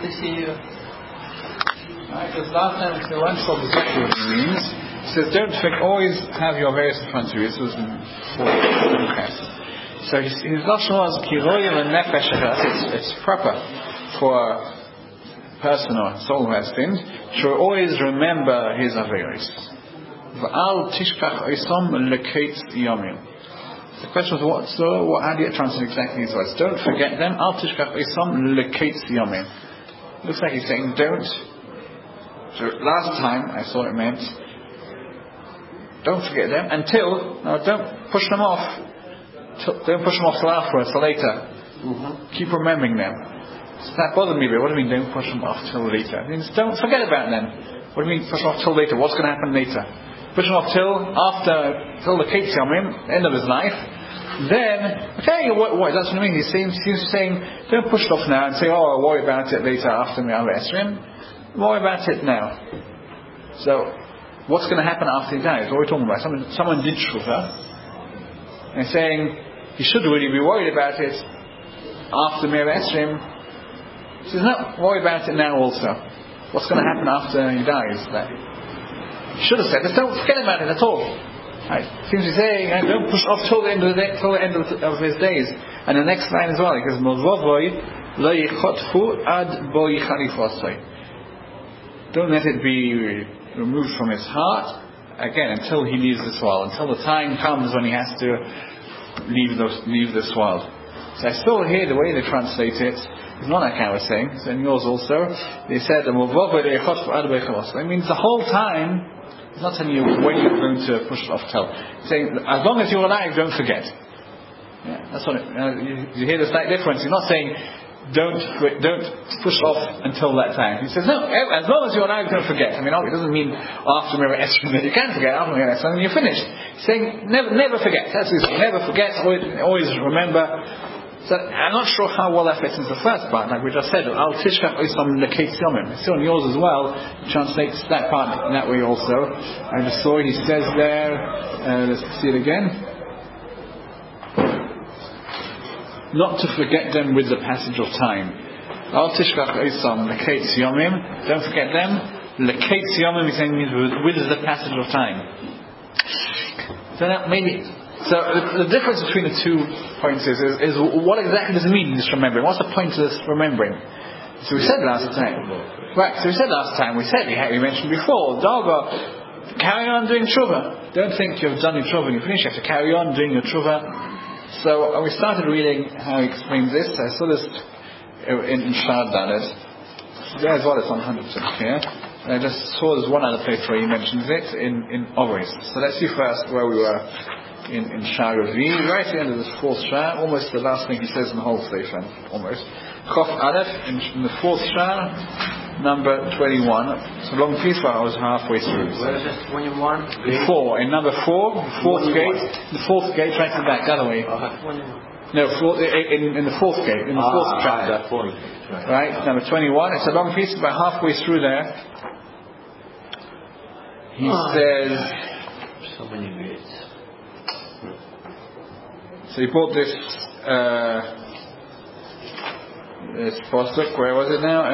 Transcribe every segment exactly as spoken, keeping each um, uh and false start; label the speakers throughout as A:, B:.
A: to see you.
B: Right, because last time we went from exactly what it means. It says, don't think, always have your various in front of you. This was in four. So his lashon was kiroyev and nefesh. It's it's proper for a person or a soul who has sinned to always remember his averos. V'al tishkach oisom leketz yomim. The question was, what? So, what? How do you translate exactly these words? Don't forget them. Al tishkach oisom leketz yomim. Looks like he's saying, don't. So last time I saw it meant, don't forget them until. No, don't push them off. Don't push them off till afterwards, till later. Mm-hmm. Keep remembering them. So that bothered me a bit. What do you mean, don't push them off till later? It means don't forget about them. What do you mean, push them off till later? What's going to happen later? Push them off till after, till the Ketz Yomim, end of his life. Then, okay, what, what that's what I mean. He seems, seems saying, don't push it off now and say, oh, I'll worry about it later after Me'al Esrim. Worry about it now. So, what's going to happen after he dies? What are we talking about? Someone, someone did Shuvah. And saying, he should really be worried about it after Me'al Esrim. He says, no, worry about it now also. What's going to happen after he dies? He should have said this, don't forget about it at all. Right. Seems to be saying, don't push off till the end of the day, till the end of, of his days. And the next line as well, he says, Mozvovoi lo yichotfu ad bo yichalifosoi. Don't let it be removed from his heart again until he leaves this world, until the time comes when he has to leave those, leave this world. So I still hear the way they translate it. It's not like I was saying. It's in yours also. They said, it means the whole time. It's not telling you when you're going to push it off till. It's saying, as long as you're alive, don't forget. Yeah, that's what it, uh, you, you hear the slight difference. You're not saying, don't don't push off until that time. He says, no, as long as you're alive, don't forget. I mean, it doesn't mean after Me'al Esrim that you can forget. After Me'al Esrim, when you're finished. He's saying, never, never forget. That's what he's saying. Never forget. Always, always remember. So I'm not sure how well that fits into the first part. Like we just said, Al Tishkach Oisam Leketz Yomim. It's still on yours as well. It translates that part in that way also. I just saw it. He says there. Uh, let's see it again. Not to forget them with the passage of time. Al Tishkach Oisam Leketz Yomim. Don't forget them. Leketz Yomim is saying with, with the passage of time. So now maybe. So the, the difference between the two points is, is, is what exactly does it mean, this remembering? What's the point of this remembering? So we said last time, right? So we said last time, we said we, had, we mentioned before, Daga, carry on doing tshuva. Don't think you've done your tshuva and you finish. You have to carry on doing your tshuva. So uh, we started reading how he explains this. I saw this in, in Shad Dalet. There as well, it's one hundred percent clear. And I just saw there's one other place where he mentions it in in Oris. So let's see first where we were. In, in Shah Ravi, right at the end of this fourth Shah, almost the last thing he says in the whole sefer, almost. Chof Aleph, in, in the fourth Shah, number twenty-one. It's a long piece, but I was halfway through.
A: Where is it? twenty-one?
B: Four, in number four, the fourth gate, the fourth gate, right to the back, the other way.
A: Uh,
B: no, four, in, in the fourth gate, in the ah, fourth chapter. Right, right, number twenty-one. It's a long piece, about halfway through there. He oh, says...
A: So many gates.
B: So he brought this uh, this pasuk. Where was it now?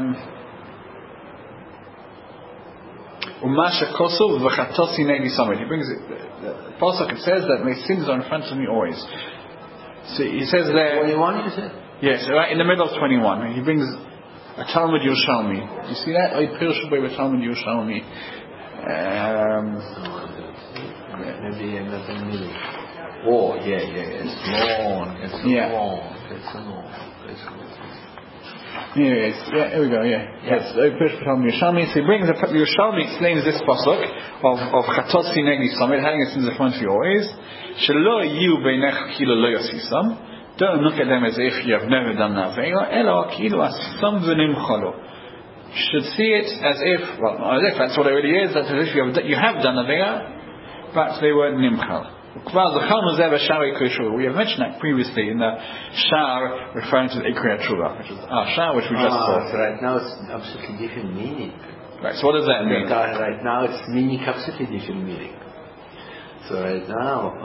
B: Umasha kosov v'chatosi negi samid. He brings it. The pasuk, it says that my sins are in front of me always. So he says there.
A: twenty-one, you said?
B: Yes, right in the middle of twenty-one. He brings a Talmud Yerushalmi. You see that? Oy pirshu by Talmud Yerushalmi. Um,
A: Maybe in the middle. Oh, yeah, yeah, it's long, it's
B: yeah.
A: long, it's long, it's long.
B: Yeah, it's, yeah, here we go, yeah. Yes, so he brings the Yerushalmi explains this pasuk of of Chatos Sinegi Samid, having it in the front of your eyes. Shelo yu beinech kilo lo yosisam. Don't look at them as if you have never done that. Elo kilo asam v'nimchalo. You should see it as if, well, not as if, that's what it really is, that's as if you have, you have done Avera, but they were nimchal. We have mentioned that previously in the Shar referring to the Ikriya Tshuva, which is our Shar, which we just
A: ah,
B: saw.
A: So right now it's absolutely different meaning.
B: Right, so what does that mean?
A: Right now it's meaning absolutely different meaning. So right now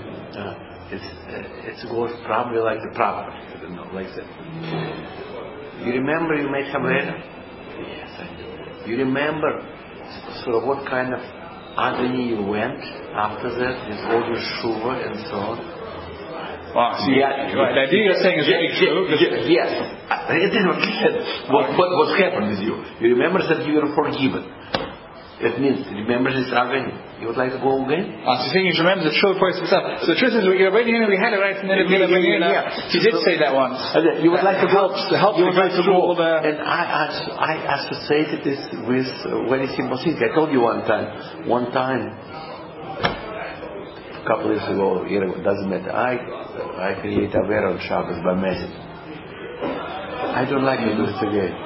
A: uh, it's uh, it's goes probably like the proper, I don't know, like that. You remember you made Havera? Yes, I do. You remember so what kind of agony you went after that with all your shuva and so on?
B: Wow, see, yeah, right. The idea you're saying is very true.
A: Yes. yes. I didn't understand what, what, what happened with you. You remember that you were forgiven. It means, remember this agony. You would like to go again?
B: Ah, so you're saying you should remember the true person himself. So the truth is, you're already in, we had it right in the beginning. Yeah, yeah, yeah. He did say that once.
A: You would like to go,
B: to help
A: you would like to go,
B: the...
A: and I, I, I associated this with uh, very simple things. I told you one time, one time, a couple of years ago, year ago, doesn't matter. I, I create Avera on Shabbos by message. I don't like to do it again.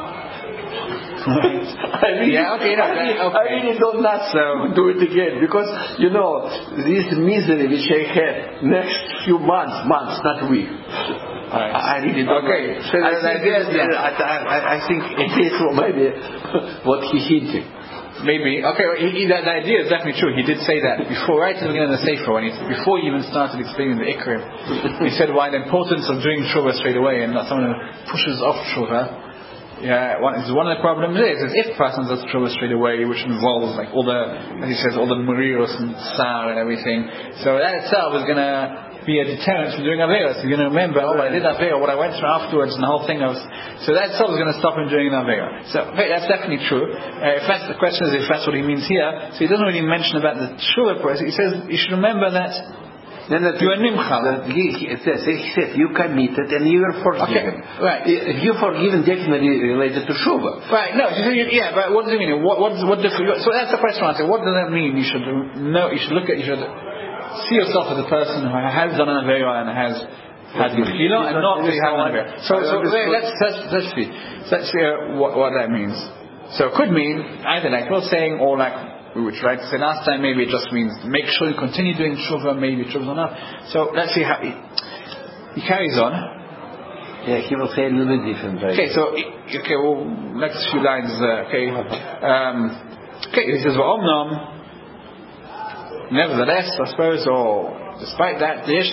A: I really,
B: yeah, okay, no,
A: I, really,
B: okay.
A: I really don't not so do it again because you know this misery which I had next few months, months, not week. Right. I, I really don't.
B: Okay,
A: like
B: so
A: I,
B: the
A: think,
B: idea is, yeah.
A: I, I, I think it is maybe what he hinted.
B: Maybe okay. Well, he, he, that, the idea is definitely true. He did say that before, right at the beginning of the Sefer, when he, before he even started explaining the Ikrim. He said why the importance of doing tshuva straight away and not someone who pushes off tshuva. Yeah, one, one of the problems is, is if a person does tshuva straight away, which involves like all the, as he says, all the mariros and sar and everything. So that itself is going to be a deterrent from doing Averos. You're going to remember, oh, I did Avera, what I went through afterwards, and the whole thing. I was, so that itself is going to stop him doing an Avera. So okay, that's definitely true. Uh, if that's the question, is if that's what he means here. So he doesn't really mention about the tshuva process. He says you should remember that.
A: Then that
B: you are nimchal.
A: He, he, says, he said you committed and you were forgiven.
B: Okay, right.
A: If you forgiven, definitely related to Shuvah.
B: Right. No. Yeah. But what does it mean? What? What? What different? So that's the question I say. What does that mean? You should know. You should look at. You should see yourself as a person who has done an avera and has had mechila and not really have an avera. So, so wait, let's let's let's see. So let's see uh, what what that means. So it could mean either like we're saying, or like. We tried to say last time, maybe it just means make sure you continue doing tshuva, maybe tshuva or not. So let's see how he, he carries on.
A: Yeah, he will say a little bit different. Right?
B: Okay, so okay, well, next few lines. Uh, okay, um, okay. He says, "Va'omnam." Nevertheless, I suppose, or despite that, it's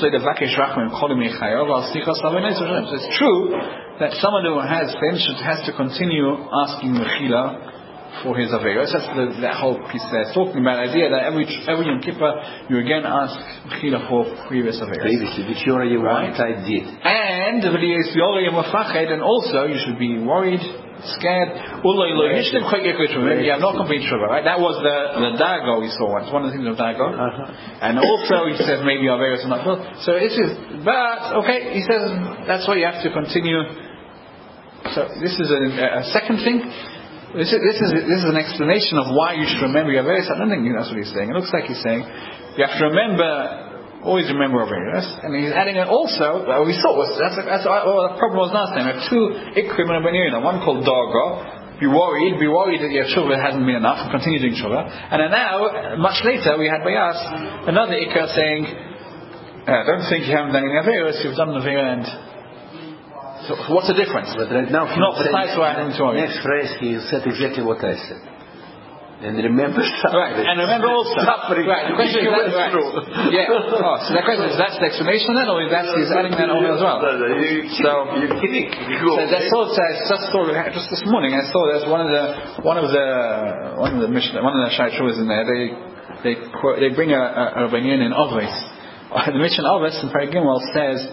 B: true that someone who has finished has to continue asking mechila for his averos. That's the, that whole piece there. It's talking about the idea that every every Yom Kippur you again ask mechila for previous averos.
A: Previously, which you already
B: right?
A: once I did.
B: And and also you should be worried, scared. You have not complete tshuva, right? That was the the dago we saw once. One of the things of dago. Uh-huh. And also he says maybe averos are not good. So it is, but okay, he says that's why you have to continue. So this is a, a second thing. This is, this is this is an explanation of why you should remember your Averos. I don't think that's what he's saying. It looks like he's saying you have to remember, always remember Averos, and he's adding it also. Well, we saw was that's that's what the problem was last time. We have two Ikrim and Benina. One called Dago. Be worried, be worried that your tshuva hasn't been enough. Continue doing tshuva. And then now, much later, we had Bayas another Ikra saying, uh, "Don't think you haven't done any Averos. You've done Avera and." So what's the difference?
A: But right now,
B: not the size why I'm sorry.
A: Next phrase, he said exactly what I said. And remember suffering.
B: Right, and remember also
A: suffering.
B: Right, the question is that, right. Yeah. Oh, so the question is that's the explanation then, or is that he's adding that on as well? So
A: you're kidding.
B: So that's all. Just saw just this morning. I saw there's one of the one of the one of the mission one of the shaychus in there. They they quote, they bring a a, a Rabbanan in Avos. The mission Avos in Perek Gimel says.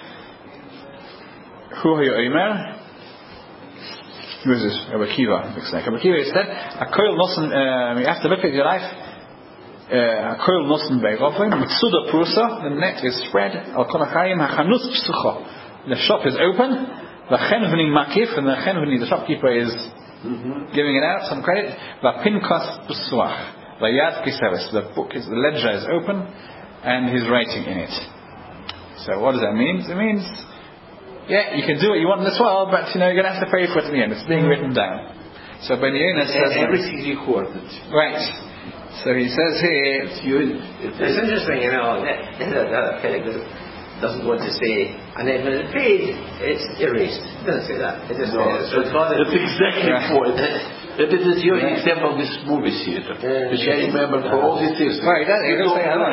B: Who are you, Omer? Who is this? Rabbi Kiva. Looks like Rabbi Kiva said, "A koil nosen." You have to look at your life. A koil nosen be'rovim mitzuda prusa. The net is spread. Al kol hachayim hachanus psucha. The shop is open. The chenveni makif, and the chenveni, the shopkeeper, is mm-hmm. giving it out some credit. The pinkas psuach. The yad kiseves. The book is the ledger is open, and he's writing in it. So what does that mean? It means. Yeah, you can do what you want in this world, but you know you're going to have to pay for it in the end. It's being written down. So Ben Yonah says
A: everything is recorded.
B: Right. So he says here.
C: It's, you, it's interesting, you know. That, that, that Felix doesn't want to say, and then when it's paid, it's erased. It doesn't say that. It just
A: no,
C: says. So
A: that's exactly the point. That is your example of this movie theater, which I remember for all these years.
B: Right, that's it.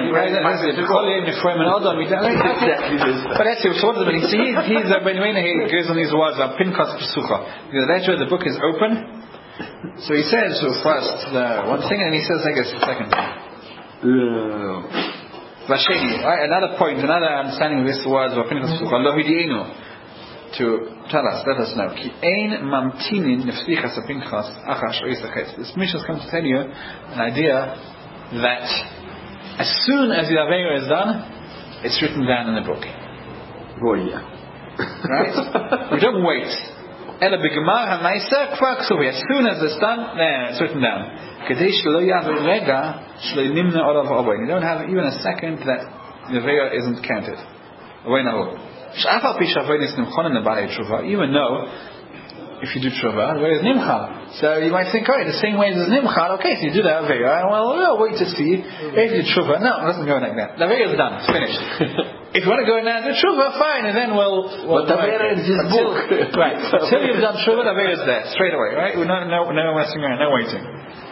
B: But that's it. So what does it mean? See, he's uh, when he goes on these words, Pinchas Pesucha. That's where the book is open. So he says so first uh, one thing, and he says, I guess, the second thing. Vasheni, right? Another point, another understanding of this words of Pinchas Pesucha. Allah hidienu. To tell us, let us know. Ki ein mamtinin nefsichas apinchas achash oisachet. This mission has come to tell you an idea that as soon as the Aveira is done, it's written down in the book.
A: Oh yeah.
B: Right? We don't wait. Ela b'gemar ha'maisa kvar ksuvi. As soon as it's done, there, it's written down. Kedei shelo yaver rega shelo nimna olav ha'oboy. You don't have even a second that the Aveira isn't counted. Oboy nahu. Even though if you do tshuva, where is nimchal? So you might think, alright, the same way as nimchal, okay, so you do the aveira, well, we'll wait to see if you do tshuva. No, it doesn't go like that. The aveira is done, it's finished. If you want to go in and do tshuva, fine, and then we'll... we'll
A: but the aveira is this book.
B: Right, until you've done tshuva, the aveira is there, straight away, right? We're not, no, no messing around, no waiting.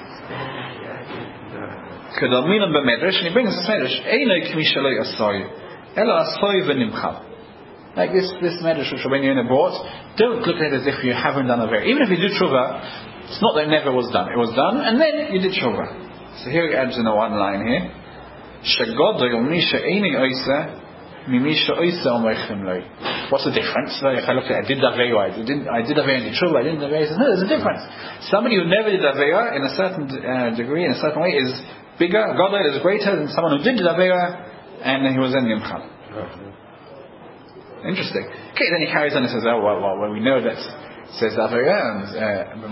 B: And he brings this medrash, Einoi k'mi shaloi asoi, elo asoi v'nimchal. Like this, this medrash which Rabbeinu Yonah brought, don't look at it as if you haven't done a very. Even if you did tshuva, it's not that it never was done. It was done, and then you did tshuva. So here he adds in a one line here. Shagodol misha eini oisa, mimisha oisa omeichim loi. What's the difference? So if I look at it, I did aveira, I did I did aveira and did tshuva, I didn't aveira. No, there's a difference. Somebody who never did aveira in a certain uh, degree, in a certain way, is bigger. Godol is greater than someone who did aveira and he was in nimchal. Interesting. Okay, then he carries on and says, oh, well, well, well we know that it says Aveira and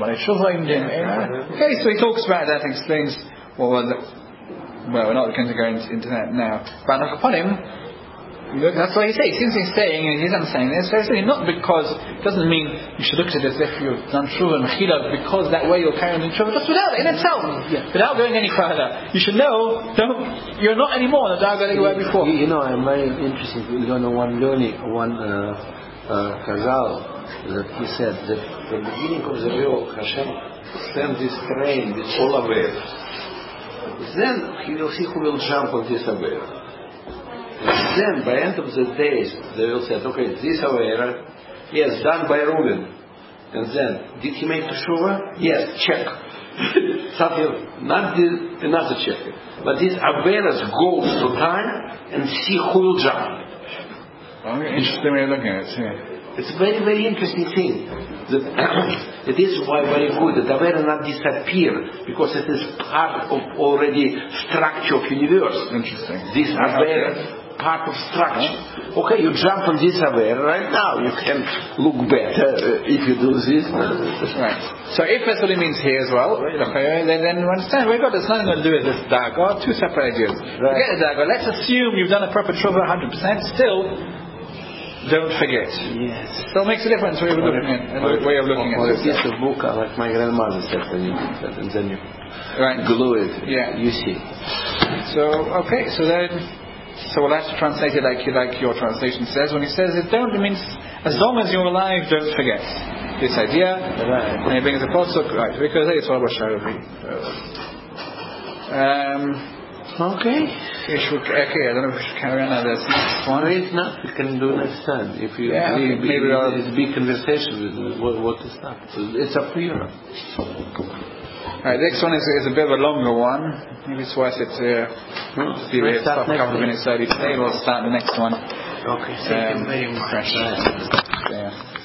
B: okay, so he talks about that and explains, well, well, well we're not going to go into, into that now. But upon him, that's what he says. Since he's saying, and he's understanding this, so not because, it doesn't mean you should look at it as if you've done tshuva and mechila, because that way you'll carry on in tshuva, just without it, in itself, yeah. Without going any further. You should know, don't, you're not anymore the darga that you were before.
A: You, you know, I'm very interested, you know, one learning, one uh, uh, Chazal, that he said that from the beginning of the world, Hashem sent this train with all Averas. Then he will see who will jump on this Avera. And then, by the end of the days, they will say, okay, this Aveira, yes, done by Reuben. And then, did he make teshuva? Yes, check. Something, not the, another check. But these Aveiras go through time and see who will jump.
B: Oh, interesting way of looking at it, yeah.
A: It's a very, very interesting thing. That it is why very good that Aveira not disappear, because it is part of already structure of universe.
B: Interesting.
A: This Aveira, part of structure. Okay, you jump on this Aveira right now. You can look better if you do this.
B: Right. So if that's what it means here as well, then, then you understand. We've got there's nothing to do with this daga. Two separate ideas. Right. Forget the daga. Let's assume you've done a proper tshuva one hundred percent. Still, don't forget.
A: Yes.
B: Still makes a difference way of looking at it. Way of looking at
A: it. It's a book like my grandmother said, when you and then you
B: right.
A: glue it.
B: Yeah.
A: You see.
B: So okay. So then. So we'll have to translate it like, like your translation says. When he says it, don't, it means as long as you're alive, don't forget this idea. Right. And he brings a pasuk, right? Because it's all about Sharavi. Um.
A: Okay.
B: Okay. I don't know if we should carry on. There's next one.
A: No, it's not. We can do next time. If you
B: yeah,
A: maybe,
B: maybe
A: it's a big conversation with what, what is that. It's up to you.
B: Alright, next one is, is a bit of a longer one. Maybe it's worth it to uh, see if we have a couple of minutes early today. We'll start the next one.
A: Okay, thank
B: um,
A: you very much.
B: Fresh. Yeah.